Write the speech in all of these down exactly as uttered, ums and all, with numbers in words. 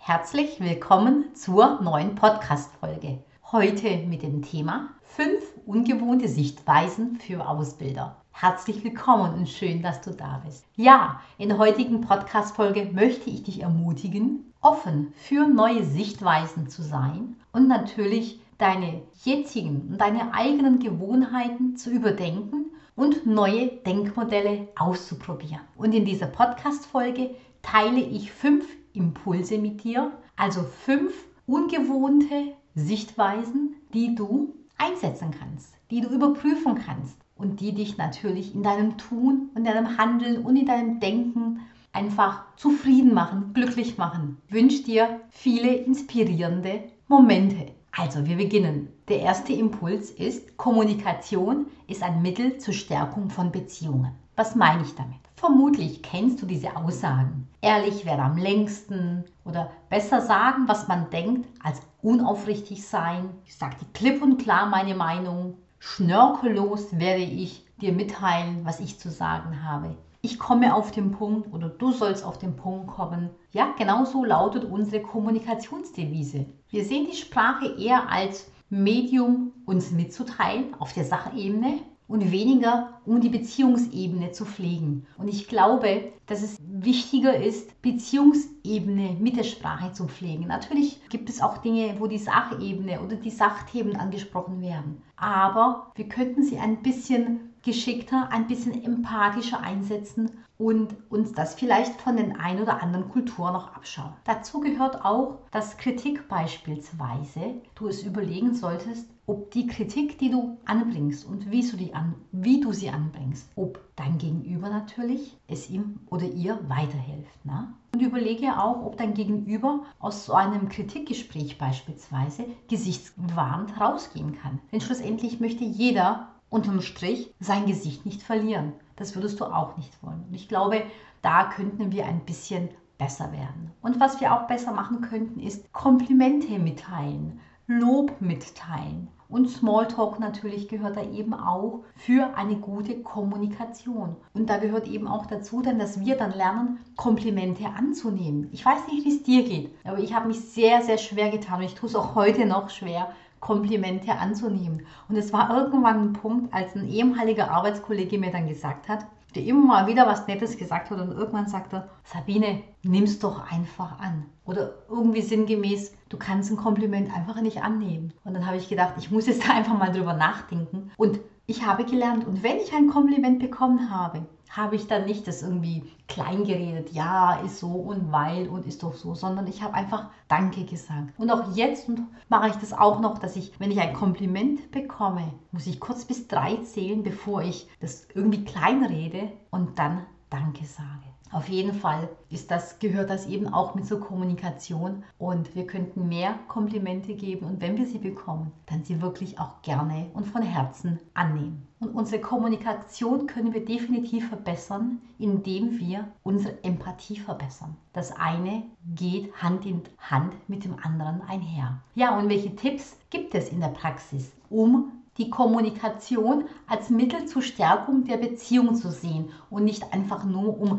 Herzlich willkommen zur neuen Podcast-Folge. Heute mit dem Thema fünf ungewohnte Sichtweisen für Ausbilder. Herzlich willkommen und schön, dass du da bist. Ja, in der heutigen Podcast-Folge möchte ich dich ermutigen, offen für neue Sichtweisen zu sein und natürlich deine jetzigen und deine eigenen Gewohnheiten zu überdenken und neue Denkmodelle auszuprobieren. Und in dieser Podcast-Folge teile ich fünf Impulse mit dir, also fünf ungewohnte Sichtweisen, die du einsetzen kannst, die du überprüfen kannst und die dich natürlich in deinem Tun und deinem Handeln und in deinem Denken einfach zufrieden machen, glücklich machen. Ich wünsche dir viele inspirierende Momente. Also, wir beginnen. Der erste Impuls ist, Kommunikation ist ein Mittel zur Stärkung von Beziehungen. Was meine ich damit? Vermutlich kennst du diese Aussagen. Ehrlich wäre am längsten oder besser sagen, was man denkt, als unaufrichtig sein. Ich sage dir klipp und klar meine Meinung. Schnörkellos werde ich dir mitteilen, was ich zu sagen habe. Ich komme auf den Punkt oder du sollst auf den Punkt kommen. Ja, genau so lautet unsere Kommunikationsdevise. Wir sehen die Sprache eher als Medium, uns mitzuteilen auf der Sachebene und weniger, um die Beziehungsebene zu pflegen. Und ich glaube, dass es wichtiger ist, Beziehungsebene mit der Sprache zu pflegen. Natürlich gibt es auch Dinge, wo die Sachebene oder die Sachthemen angesprochen werden. Aber wir könnten sie ein bisschen geschickter, ein bisschen empathischer einsetzen und uns das vielleicht von den ein oder anderen Kulturen noch abschauen. Dazu gehört auch, dass Kritik beispielsweise du es überlegen solltest, ob die Kritik, die du anbringst und wie du, die an, wie du sie anbringst, ob dein Gegenüber natürlich es ihm oder ihr weiterhilft. Ne? Und überlege auch, ob dein Gegenüber aus so einem Kritikgespräch beispielsweise gesichtswahrend rausgehen kann. Denn schlussendlich möchte jeder unterm Strich sein Gesicht nicht verlieren. Das würdest du auch nicht wollen. Und ich glaube, da könnten wir ein bisschen besser werden. Und was wir auch besser machen könnten, ist Komplimente mitteilen, Lob mitteilen. Und Smalltalk natürlich gehört da eben auch für eine gute Kommunikation. Und da gehört eben auch dazu, dann, dass wir dann lernen, Komplimente anzunehmen. Ich weiß nicht, wie es dir geht, aber ich habe mich sehr, sehr schwer getan und ich tue es auch heute noch schwer, Komplimente anzunehmen. Und es war irgendwann ein Punkt, als ein ehemaliger Arbeitskollege mir dann gesagt hat, der immer mal wieder was Nettes gesagt hat und irgendwann sagte, Sabine, nimm's doch einfach an. Oder irgendwie sinngemäß, du kannst ein Kompliment einfach nicht annehmen. Und dann habe ich gedacht, ich muss jetzt da einfach mal drüber nachdenken. Und ich habe gelernt, und wenn ich ein Kompliment bekommen habe, habe ich dann nicht das irgendwie klein geredet, ja, ist so und weil und ist doch so, sondern ich habe einfach Danke gesagt. Und auch jetzt mache ich das auch noch, dass ich, wenn ich ein Kompliment bekomme, muss ich kurz bis drei zählen, bevor ich das irgendwie klein rede und dann Danke sage. Auf jeden Fall ist das, gehört das eben auch mit zur Kommunikation und wir könnten mehr Komplimente geben und wenn wir sie bekommen, dann sie wirklich auch gerne und von Herzen annehmen. Und unsere Kommunikation können wir definitiv verbessern, indem wir unsere Empathie verbessern. Das eine geht Hand in Hand mit dem anderen einher. Ja, und welche Tipps gibt es in der Praxis, um die Kommunikation als Mittel zur Stärkung der Beziehung zu sehen und nicht einfach nur um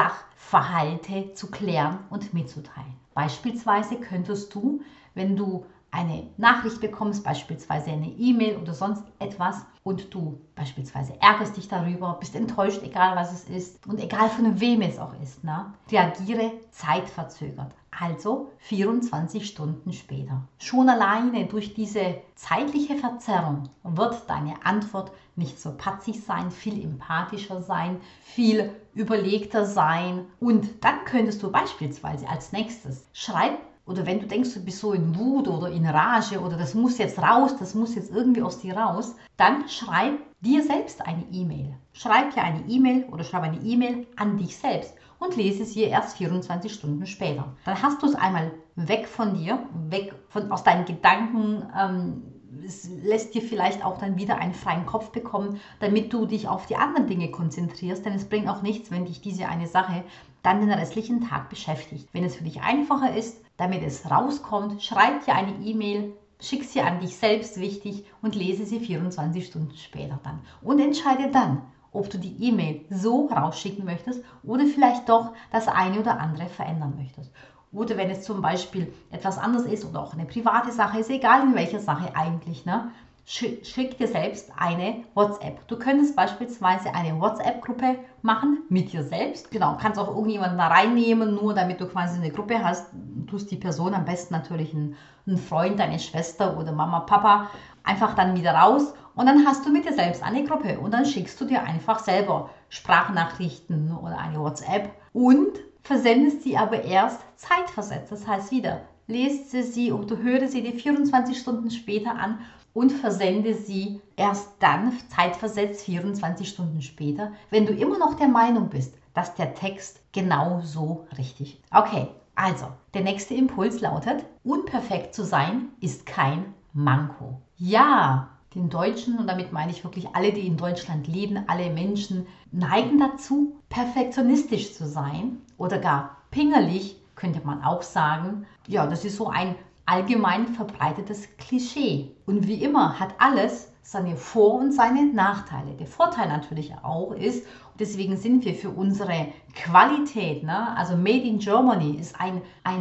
Sachverhalte zu klären und mitzuteilen. Beispielsweise könntest du, wenn du eine Nachricht bekommst, beispielsweise eine E-Mail oder sonst etwas und du beispielsweise ärgerst dich darüber, bist enttäuscht, egal was es ist und egal von wem es auch ist, ne? Reagiere zeitverzögert, also vierundzwanzig Stunden später. Schon alleine durch diese zeitliche Verzerrung wird deine Antwort nicht so patzig sein, viel empathischer sein, viel überlegter sein und dann könntest du beispielsweise als nächstes schreiben, oder wenn du denkst, du bist so in Wut oder in Rage oder das muss jetzt raus, das muss jetzt irgendwie aus dir raus, dann schreib dir selbst eine E-Mail. Schreib dir eine E-Mail oder schreib eine E-Mail an dich selbst und lese sie erst vierundzwanzig Stunden später. Dann hast du es einmal weg von dir, weg von, aus deinen Gedanken, ähm, es lässt dir vielleicht auch dann wieder einen freien Kopf bekommen, damit du dich auf die anderen Dinge konzentrierst, denn es bringt auch nichts, wenn dich diese eine Sache dann den restlichen Tag beschäftigt. Wenn es für dich einfacher ist, damit es rauskommt, schreib dir eine E-Mail, schick sie an dich selbst, wichtig, und lese sie vierundzwanzig Stunden später dann. Und entscheide dann, ob du die E-Mail so rausschicken möchtest oder vielleicht doch das eine oder andere verändern möchtest. Oder wenn es zum Beispiel etwas anderes ist oder auch eine private Sache ist, egal in welcher Sache eigentlich, ne? Schick dir selbst eine WhatsApp. Du könntest beispielsweise eine WhatsApp-Gruppe machen mit dir selbst. Genau, kannst auch irgendjemanden da reinnehmen, nur damit du quasi eine Gruppe hast. Tust die Person am besten natürlich einen, einen Freund, deine Schwester oder Mama, Papa einfach dann wieder raus und dann hast du mit dir selbst eine Gruppe und dann schickst du dir einfach selber Sprachnachrichten oder eine WhatsApp und versendest sie aber erst zeitversetzt. Das heißt wieder, lest sie sie oder höre sie dir vierundzwanzig Stunden später an und versende sie erst dann zeitversetzt vierundzwanzig Stunden später, wenn du immer noch der Meinung bist, dass der Text genau so richtig ist. Okay, also der nächste Impuls lautet, unperfekt zu sein ist kein Manko. Ja, den Deutschen, und damit meine ich wirklich alle, die in Deutschland leben, alle Menschen neigen dazu, perfektionistisch zu sein oder gar pingelig, könnte man auch sagen. Ja, das ist so ein allgemein verbreitetes Klischee. Und wie immer hat alles seine Vor- und seine Nachteile. Der Vorteil natürlich auch ist, und deswegen sind wir für unsere Qualität, ne, also Made in Germany ist ein, ein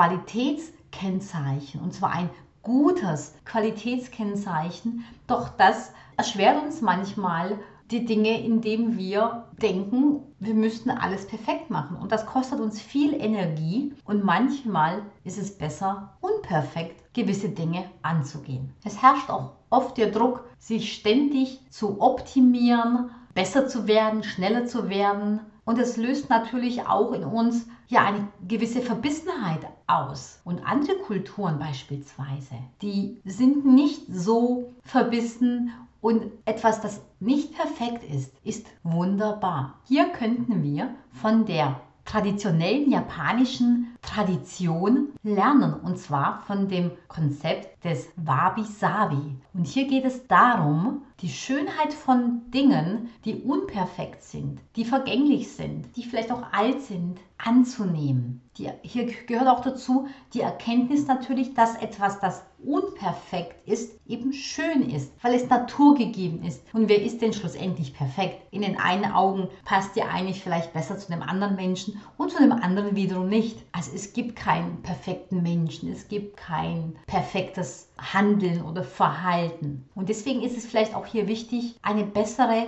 Qualitätskennzeichen, und zwar ein gutes Qualitätskennzeichen, doch das erschwert uns manchmal die Dinge, indem wir denken, wir müssten alles perfekt machen. Und das kostet uns viel Energie und manchmal ist es besser, unperfekt gewisse Dinge anzugehen. Es herrscht auch oft der Druck, sich ständig zu optimieren, besser zu werden, schneller zu werden. Und es löst natürlich auch in uns ja eine gewisse Verbissenheit aus. Und andere Kulturen beispielsweise, die sind nicht so verbissen. Und etwas, das nicht perfekt ist, ist wunderbar. Hier könnten wir von der traditionellen japanischen Tradition lernen, und zwar von dem Konzept des Wabi-Sabi. Und hier geht es darum, die Schönheit von Dingen, die unperfekt sind, die vergänglich sind, die vielleicht auch alt sind, anzunehmen. Die, hier gehört auch dazu die Erkenntnis natürlich, dass etwas, das unperfekt ist, eben schön ist, weil es naturgegeben ist. Und wer ist denn schlussendlich perfekt? In den einen Augen passt dir eigentlich vielleicht besser zu dem anderen Menschen und zu dem anderen wiederum nicht. Also es gibt keinen perfekten Menschen, es gibt kein perfektes Handeln oder Verhalten. Und deswegen ist es vielleicht auch hier wichtig, eine bessere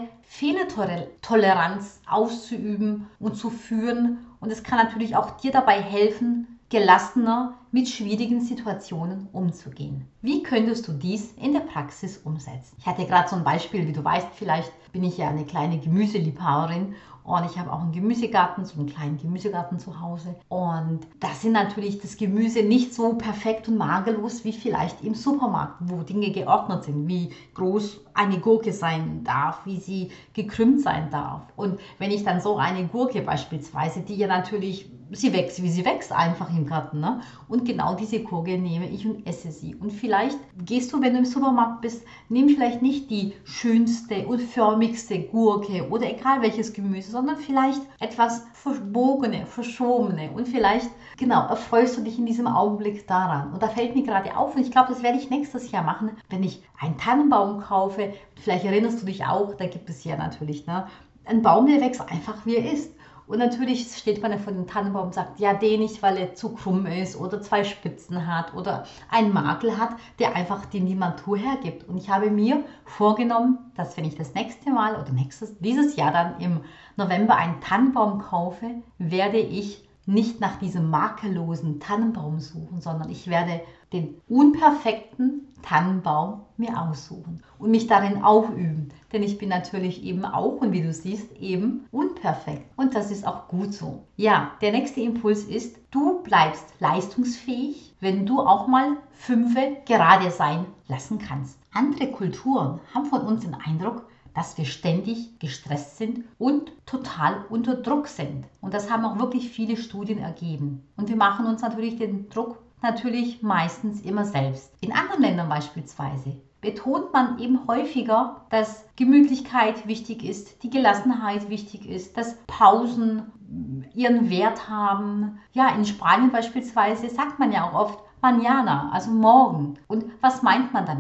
Fehlertoleranz auszuüben und zu führen. Und es kann natürlich auch dir dabei helfen, gelassener mit schwierigen Situationen umzugehen. Wie könntest du dies in der Praxis umsetzen? Ich hatte gerade so ein Beispiel, wie du weißt, vielleicht bin ich ja eine kleine Gemüseliebhaberin und ich habe auch einen Gemüsegarten, so einen kleinen Gemüsegarten zu Hause. Und da sind natürlich das Gemüse nicht so perfekt und makellos wie vielleicht im Supermarkt, wo Dinge geordnet sind, wie groß eine Gurke sein darf, wie sie gekrümmt sein darf. Und wenn ich dann so eine Gurke beispielsweise, die ja natürlich, sie wächst, wie sie wächst einfach im Garten, ne? Und genau diese Gurke nehme ich und esse sie. Und vielleicht gehst du, wenn du im Supermarkt bist, nimm vielleicht nicht die schönste und förmigste Gurke oder egal welches Gemüse, sondern vielleicht etwas verbogene, verschobene und vielleicht, genau, erfreust du dich in diesem Augenblick daran. Und da fällt mir gerade auf, und ich glaube, das werde ich nächstes Jahr machen, wenn ich einen Tannenbaum kaufe. Vielleicht erinnerst du dich auch, da gibt es ja natürlich, ne, einen Baum, der wächst einfach, wie er ist. Und natürlich steht man ja vor dem Tannenbaum und sagt, ja, den nicht, weil er zu krumm ist oder zwei Spitzen hat oder einen Makel hat, der einfach den die Natur hergibt. Und ich habe mir vorgenommen, dass wenn ich das nächste Mal oder nächstes, dieses Jahr dann im November einen Tannenbaum kaufe, werde ich nicht nach diesem makellosen Tannenbaum suchen, sondern ich werde den unperfekten Tannenbaum mir aussuchen und mich darin auch üben. Denn ich bin natürlich eben auch, und wie du siehst, eben unperfekt. Und das ist auch gut so. Ja, der nächste Impuls ist, du bleibst leistungsfähig, wenn du auch mal fünfe gerade sein lassen kannst. Andere Kulturen haben von uns den Eindruck, dass wir ständig gestresst sind und total unter Druck sind. Und das haben auch wirklich viele Studien ergeben. Und wir machen uns natürlich den Druck natürlich meistens immer selbst. In anderen Ländern beispielsweise betont man eben häufiger, dass Gemütlichkeit wichtig ist, die Gelassenheit wichtig ist, dass Pausen ihren Wert haben. Ja, in Spanien beispielsweise sagt man ja auch oft Mañana, also morgen. Und was meint man damit?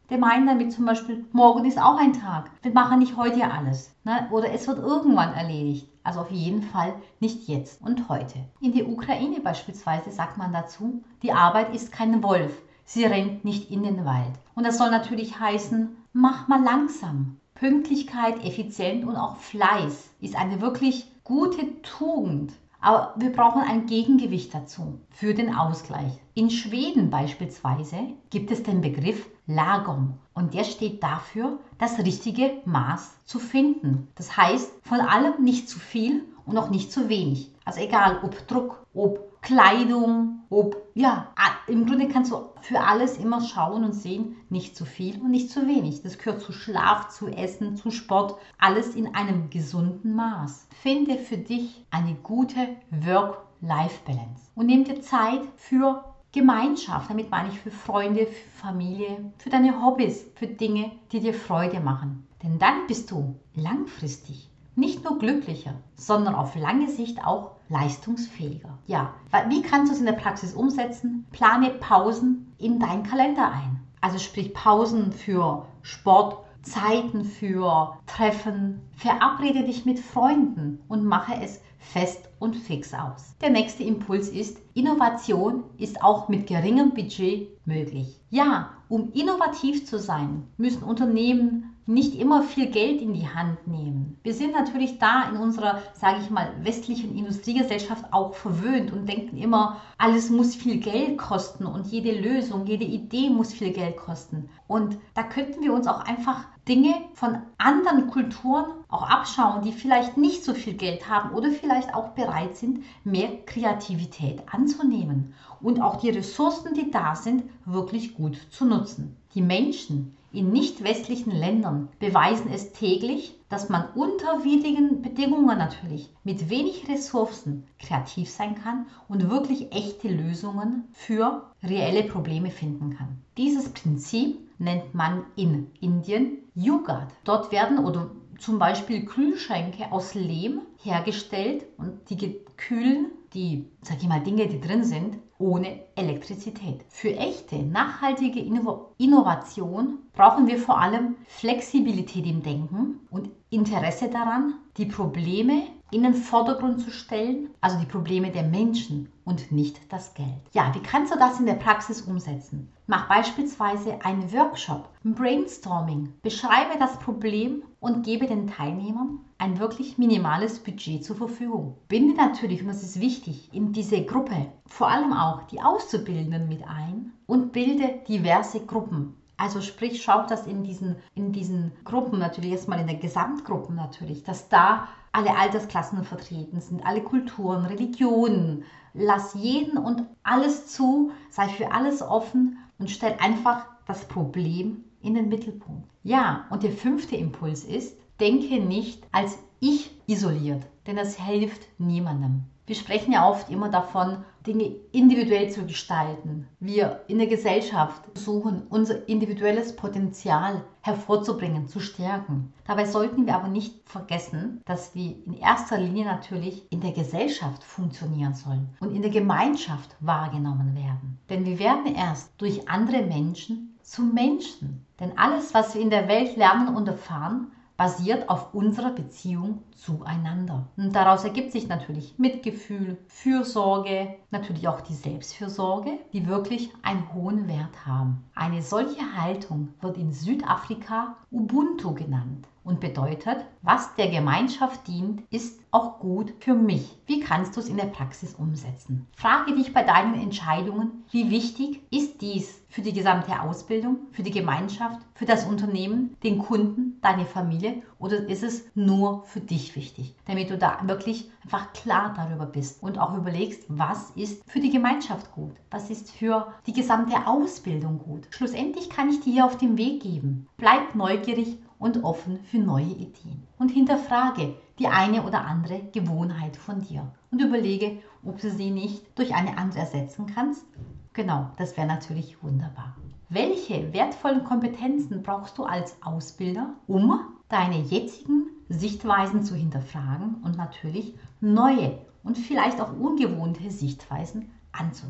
Der meint damit zum Beispiel, morgen ist auch ein Tag. Wir machen nicht heute ja alles. Ne? Oder es wird irgendwann erledigt. Also auf jeden Fall nicht jetzt und heute. In der Ukraine beispielsweise sagt man dazu, die Arbeit ist kein Wolf. Sie rennt nicht in den Wald. Und das soll natürlich heißen, mach mal langsam. Pünktlichkeit, Effizienz und auch Fleiß ist eine wirklich gute Tugend. Aber wir brauchen ein Gegengewicht dazu für den Ausgleich. In Schweden beispielsweise gibt es den Begriff Lagom und der steht dafür, das richtige Maß zu finden. Das heißt, von allem nicht zu viel und auch nicht zu wenig. Also egal, ob Druck, ob Kleidung, ob, ja, im Grunde kannst du für alles immer schauen und sehen, nicht zu viel und nicht zu wenig. Das gehört zu Schlaf, zu Essen, zu Sport, alles in einem gesunden Maß. Finde für dich eine gute Work-Life-Balance und nimm dir Zeit für Gemeinschaft, damit meine ich für Freunde, für Familie, für deine Hobbys, für Dinge, die dir Freude machen. Denn dann bist du langfristig nicht nur glücklicher, sondern auf lange Sicht auch leistungsfähiger. Ja, wie kannst du es in der Praxis umsetzen? Plane Pausen in deinen Kalender ein. Also sprich Pausen für Sport, Zeiten für Treffen. Verabrede dich mit Freunden und mache es fest und fix aus. Der nächste Impuls ist, Innovation ist auch mit geringem Budget möglich. Ja, um innovativ zu sein, müssen Unternehmen nicht immer viel Geld in die Hand nehmen. Wir sind natürlich da in unserer, sage ich mal, westlichen Industriegesellschaft auch verwöhnt und denken immer, alles muss viel Geld kosten und jede Lösung, jede Idee muss viel Geld kosten. Und da könnten wir uns auch einfach Dinge von anderen Kulturen auch abschauen, die vielleicht nicht so viel Geld haben oder vielleicht auch bereit sind, mehr Kreativität anzunehmen und auch die Ressourcen, die da sind, wirklich gut zu nutzen. Die Menschen in nicht westlichen Ländern beweisen es täglich, dass man unter widrigen Bedingungen natürlich mit wenig Ressourcen kreativ sein kann und wirklich echte Lösungen für reelle Probleme finden kann. Dieses Prinzip nennt man in Indien Jugaad. Dort werden oder zum Beispiel Kühlschränke aus Lehm hergestellt und die kühlen die, sag ich mal, Dinge, die drin sind, ohne Elektrizität. Für echte, nachhaltige Inno- Innovation brauchen wir vor allem Flexibilität im Denken und Interesse daran, die Probleme in den Vordergrund zu stellen, also die Probleme der Menschen und nicht das Geld. Ja, wie kannst du das in der Praxis umsetzen? Mach beispielsweise einen Workshop, ein Brainstorming, beschreibe das Problem und gebe den Teilnehmern ein wirklich minimales Budget zur Verfügung. Binde natürlich, und das ist wichtig, in diese Gruppe vor allem auch die Auszubildenden mit ein und bilde diverse Gruppen. Also sprich, schaut das in diesen, in diesen Gruppen natürlich, erstmal in den Gesamtgruppen natürlich, dass da alle Altersklassen vertreten sind, alle Kulturen, Religionen. Lass jeden und alles zu, sei für alles offen und stell einfach das Problem in den Mittelpunkt. Ja, und der fünfte Impuls ist, denke nicht als ich isoliert, denn das hilft niemandem. Wir sprechen ja oft immer davon, Dinge individuell zu gestalten. Wir in der Gesellschaft versuchen, unser individuelles Potenzial hervorzubringen, zu stärken. Dabei sollten wir aber nicht vergessen, dass wir in erster Linie natürlich in der Gesellschaft funktionieren sollen und in der Gemeinschaft wahrgenommen werden. Denn wir werden erst durch andere Menschen zu Menschen. Denn alles, was wir in der Welt lernen und erfahren, basiert auf unserer Beziehung zueinander. Und daraus ergibt sich natürlich Mitgefühl, Fürsorge, natürlich auch die Selbstfürsorge, die wirklich einen hohen Wert haben. Eine solche Haltung wird in Südafrika Ubuntu genannt und bedeutet, was der Gemeinschaft dient, ist auch gut für mich. Wie kannst du es in der Praxis umsetzen? Frage dich bei deinen Entscheidungen, wie wichtig ist dies für die gesamte Ausbildung, für die Gemeinschaft, für das Unternehmen, den Kunden, deine Familie, oder ist es nur für dich wichtig? Damit du da wirklich einfach klar darüber bist und auch überlegst, was ist für die Gemeinschaft gut? Was ist für die gesamte Ausbildung gut? Schlussendlich kann ich dir hier auf den Weg geben. Bleib neugierig und offen für neue Ideen. Und hinterfrage die eine oder andere Gewohnheit von dir und überlege, ob du sie nicht durch eine andere ersetzen kannst. Genau, das wäre natürlich wunderbar. Welche wertvollen Kompetenzen brauchst du als Ausbilder, um deine jetzigen Sichtweisen zu hinterfragen und natürlich neue und vielleicht auch ungewohnte Sichtweisen anzunehmen?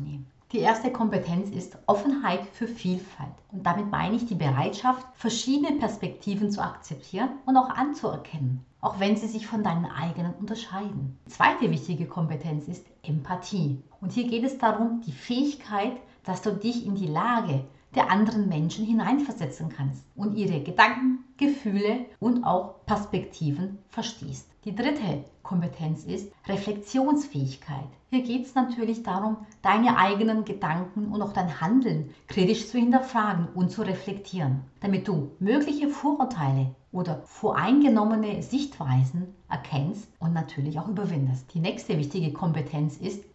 Die erste Kompetenz ist Offenheit für Vielfalt. Und damit meine ich die Bereitschaft, verschiedene Perspektiven zu akzeptieren und auch anzuerkennen, auch wenn sie sich von deinen eigenen unterscheiden. Die zweite wichtige Kompetenz ist Empathie. Und hier geht es darum, die Fähigkeit, dass du dich in die Lage der anderen Menschen hineinversetzen kannst und ihre Gedanken, Gefühle und auch Perspektiven verstehst. Die dritte Kompetenz ist Reflexionsfähigkeit. Hier geht es natürlich darum, deine eigenen Gedanken und auch dein Handeln kritisch zu hinterfragen und zu reflektieren, damit du mögliche Vorurteile oder voreingenommene Sichtweisen erkennst und natürlich auch überwindest. Die nächste wichtige Kompetenz ist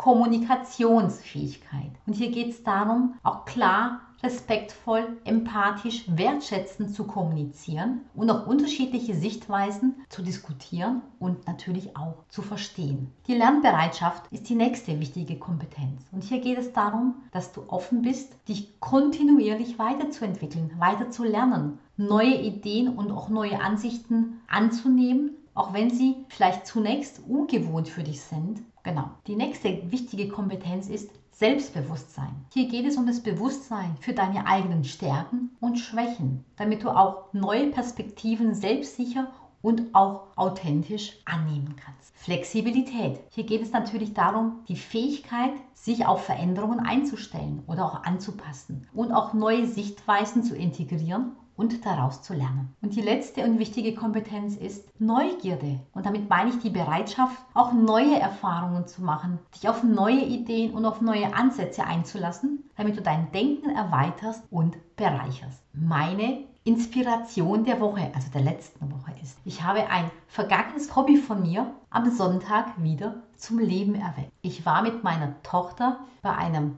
Kommunikationsfähigkeit. Und hier geht es darum, auch klar, respektvoll, empathisch, wertschätzend zu kommunizieren und auch unterschiedliche Sichtweisen zu diskutieren und natürlich auch zu verstehen. Die Lernbereitschaft ist die nächste wichtige Kompetenz. Und hier geht es darum, dass du offen bist, dich kontinuierlich weiterzuentwickeln, weiter zu lernen, neue Ideen und auch neue Ansichten anzunehmen, auch wenn sie vielleicht zunächst ungewohnt für dich sind. Genau. Die nächste wichtige Kompetenz ist Selbstbewusstsein. Hier geht es um das Bewusstsein für deine eigenen Stärken und Schwächen, damit du auch neue Perspektiven selbstsicher und auch authentisch annehmen kannst. Flexibilität. Hier geht es natürlich darum, die Fähigkeit, sich auf Veränderungen einzustellen oder auch anzupassen und auch neue Sichtweisen zu integrieren und daraus zu lernen. Und die letzte und wichtige Kompetenz ist Neugierde. Und damit meine ich die Bereitschaft, auch neue Erfahrungen zu machen, dich auf neue Ideen und auf neue Ansätze einzulassen, damit du dein Denken erweiterst und bereicherst. Meine Inspiration der Woche, also der letzten Woche ist, ich habe ein vergangenes Hobby von mir am Sonntag wieder zum Leben erweckt. Ich war mit meiner Tochter bei einem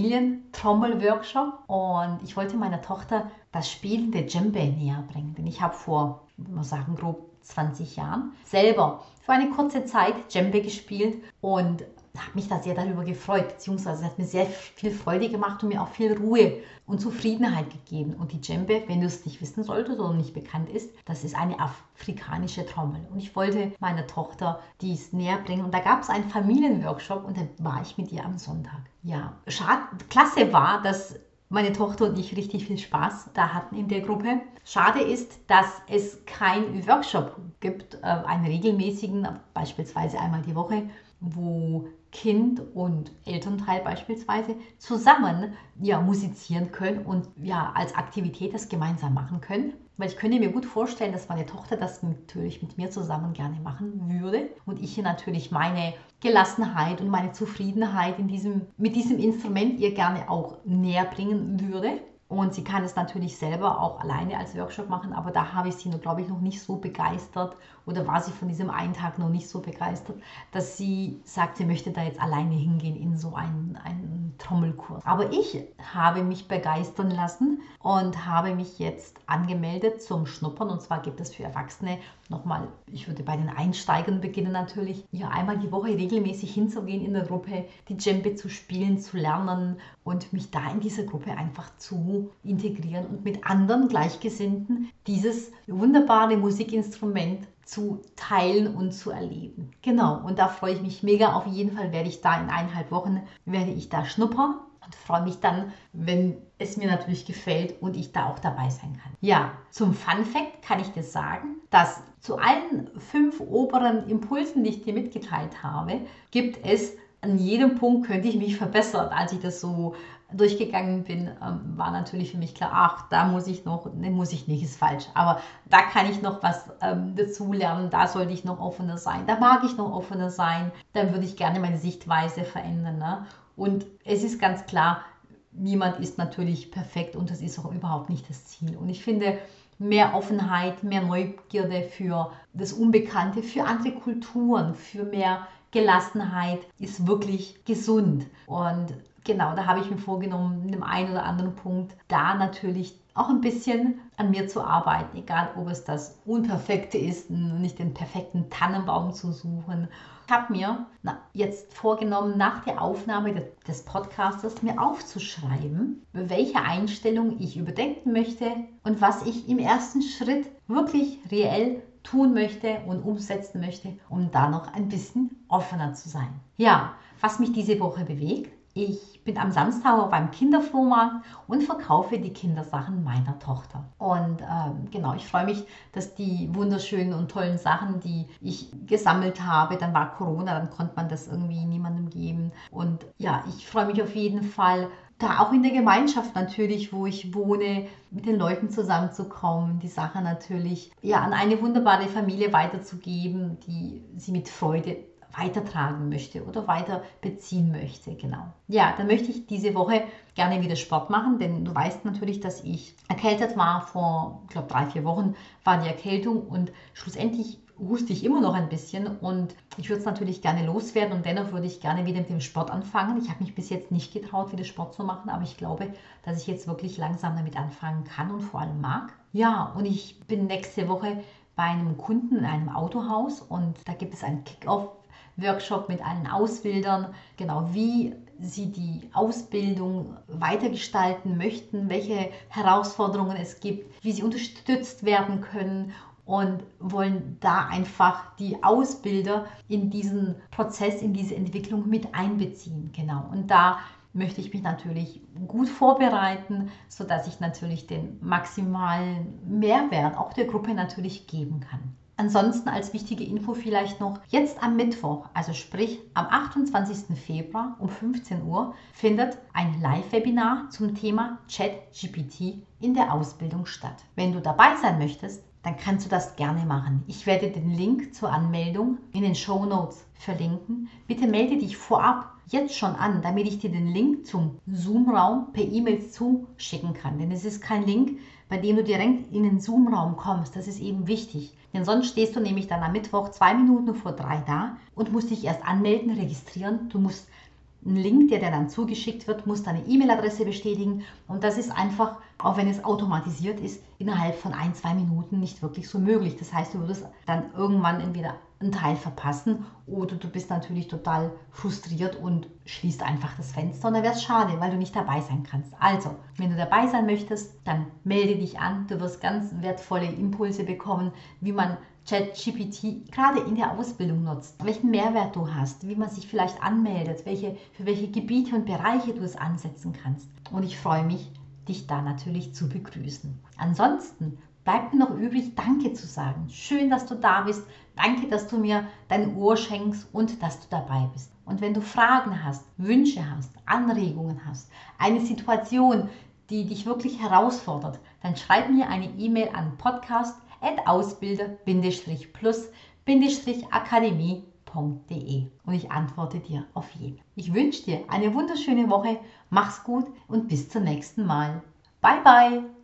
Familientrommel-Workshop und ich wollte meiner Tochter das Spielen der Djembe näher bringen. Denn ich habe vor, ich muss sagen, grob zwanzig Jahren selber für eine kurze Zeit Djembe gespielt und habe mich da sehr darüber gefreut, beziehungsweise es hat mir sehr viel Freude gemacht und mir auch viel Ruhe und Zufriedenheit gegeben. Und die Djembe, wenn du es nicht wissen solltest oder nicht bekannt ist, das ist eine afrikanische Trommel. Und ich wollte meiner Tochter dies näher bringen. Und da gab es einen Familienworkshop und dann war ich mit ihr am Sonntag. Ja, schade, klasse war, dass meine Tochter und ich richtig viel Spaß da hatten in der Gruppe. Schade ist, dass es keinen Workshop gibt, äh, einen regelmäßigen, beispielsweise einmal die Woche, wo Kind und Elternteil beispielsweise zusammen ja, musizieren können und ja, als Aktivität das gemeinsam machen können. Weil ich könnte mir gut vorstellen, dass meine Tochter das natürlich mit mir zusammen gerne machen würde und ich ihr natürlich meine Gelassenheit und meine Zufriedenheit in diesem, mit diesem Instrument ihr gerne auch näher bringen würde. Und sie kann es natürlich selber auch alleine als Workshop machen, aber da habe ich sie, glaube ich, noch nicht so begeistert oder war sie von diesem einen Tag noch nicht so begeistert, dass sie sagt, sie möchte da jetzt alleine hingehen in so einen, einen Trommelkurs. Aber ich habe mich begeistern lassen und habe mich jetzt angemeldet zum Schnuppern. Und zwar gibt es für Erwachsene nochmal, ich würde bei den Einsteigern beginnen natürlich, ja einmal die Woche regelmäßig hinzugehen in der Gruppe, die Djembe zu spielen, zu lernen und mich da in diese Gruppe einfach zu integrieren und mit anderen Gleichgesinnten dieses wunderbare Musikinstrument zu teilen und zu erleben. Genau, und da freue ich mich mega. Auf jeden Fall werde ich da in eineinhalb Wochen, werde ich da schnuppern und freue mich dann, wenn es mir natürlich gefällt und ich da auch dabei sein kann. Ja, zum Fun Fact kann ich dir sagen, dass zu allen fünf oberen Impulsen, die ich dir mitgeteilt habe, gibt es an jedem Punkt, könnte ich mich verbessern. Als ich das so durchgegangen bin, war natürlich für mich klar, ach, da muss ich noch, ne, muss ich nicht, ist falsch. Aber da kann ich noch was ähm, dazu lernen, da sollte ich noch offener sein, da mag ich noch offener sein, dann würde ich gerne meine Sichtweise verändern. Ne? Und es ist ganz klar, niemand ist natürlich perfekt und das ist auch überhaupt nicht das Ziel. Und ich finde, mehr Offenheit, mehr Neugierde für das Unbekannte, für andere Kulturen, für mehr Gelassenheit ist wirklich gesund. Und genau, da habe ich mir vorgenommen, in dem einen oder anderen Punkt da natürlich auch ein bisschen an mir zu arbeiten, egal ob es das Unperfekte ist, nicht den perfekten Tannenbaum zu suchen. Ich habe mir na, jetzt vorgenommen, nach der Aufnahme des, des Podcastes mir aufzuschreiben, welche Einstellung ich überdenken möchte und was ich im ersten Schritt wirklich reell tun möchte und umsetzen möchte, um da noch ein bisschen offener zu sein. Ja, was mich diese Woche bewegt. Ich bin am Samstag auf einem Kinderflohmarkt und verkaufe die Kindersachen meiner Tochter. Und ähm, genau, ich freue mich, dass die wunderschönen und tollen Sachen, die ich gesammelt habe, dann war Corona, dann konnte man das irgendwie niemandem geben. Und ja, ich freue mich auf jeden Fall, da auch in der Gemeinschaft natürlich, wo ich wohne, mit den Leuten zusammenzukommen, die Sache natürlich ja, an eine wunderbare Familie weiterzugeben, die sie mit Freude weitertragen möchte oder weiter beziehen möchte, genau. Ja, dann möchte ich diese Woche gerne wieder Sport machen, denn du weißt natürlich, dass ich erkältet war. Vor, ich glaube, drei, vier Wochen war die Erkältung und schlussendlich huste ich immer noch ein bisschen und ich würde es natürlich gerne loswerden und dennoch würde ich gerne wieder mit dem Sport anfangen. Ich habe mich bis jetzt nicht getraut, wieder Sport zu machen, aber ich glaube, dass ich jetzt wirklich langsam damit anfangen kann und vor allem mag. Ja, und ich bin nächste Woche bei einem Kunden in einem Autohaus und da gibt es einen Kick-Off Workshop mit allen Ausbildern, genau wie sie die Ausbildung weitergestalten möchten, welche Herausforderungen es gibt, wie sie unterstützt werden können und wollen da einfach die Ausbilder in diesen Prozess, in diese Entwicklung mit einbeziehen. Genau. Und da möchte ich mich natürlich gut vorbereiten, sodass ich natürlich den maximalen Mehrwert auch der Gruppe natürlich geben kann. Ansonsten als wichtige Info vielleicht noch, jetzt am Mittwoch, also sprich am achtundzwanzigsten Februar um fünfzehn Uhr, findet ein Live-Webinar zum Thema ChatGPT in der Ausbildung statt. Wenn du dabei sein möchtest, dann kannst du das gerne machen. Ich werde den Link zur Anmeldung in den Shownotes verlinken. Bitte melde dich vorab jetzt schon an, damit ich dir den Link zum Zoom-Raum per E-Mail zuschicken kann. Denn es ist kein Link, bei dem du direkt in den Zoom-Raum kommst. Das ist eben wichtig. Denn sonst stehst du nämlich dann am Mittwoch zwei Minuten vor drei da und musst dich erst anmelden, registrieren. Du musst einen Link, der dir dann zugeschickt wird, musst deine E-Mail-Adresse bestätigen. Und das ist einfach, auch wenn es automatisiert ist, innerhalb von ein, zwei Minuten nicht wirklich so möglich. Das heißt, du würdest dann irgendwann entweder einen Teil verpassen oder du bist natürlich total frustriert und schließt einfach das Fenster. Und dann wäre es schade, weil du nicht dabei sein kannst. Also, wenn du dabei sein möchtest, dann melde dich an. Du wirst ganz wertvolle Impulse bekommen, wie man ChatGPT gerade in der Ausbildung nutzt, welchen Mehrwert du hast, wie man sich vielleicht anmeldet, welche, für welche Gebiete und Bereiche du es ansetzen kannst. Und ich freue mich, dich da natürlich zu begrüßen. Ansonsten bleibt mir noch übrig, Danke zu sagen. Schön, dass du da bist. Danke, dass du mir dein Ohr schenkst und dass du dabei bist. Und wenn du Fragen hast, Wünsche hast, Anregungen hast, eine Situation, die dich wirklich herausfordert, dann schreib mir eine E-Mail an podcast at ausbilder plus akademie punkt de und ich antworte dir auf jeden. Ich wünsche dir eine wunderschöne Woche, mach's gut und bis zum nächsten Mal. Bye bye!